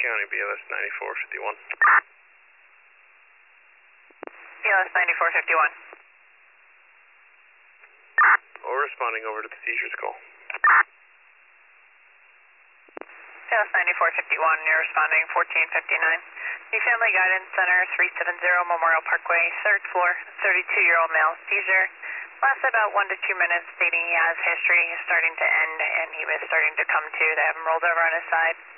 County, BLS 9451. BLS 9451. We're responding over to the seizures call. BLS 9451, you're responding 1459. New Family Guidance Center, 370 Memorial Parkway, 3rd floor, 32-year-old male, seizure. Lasted about 1 to 2 minutes, stating he has history starting to end and he was starting to come to. They have him rolled over on his side.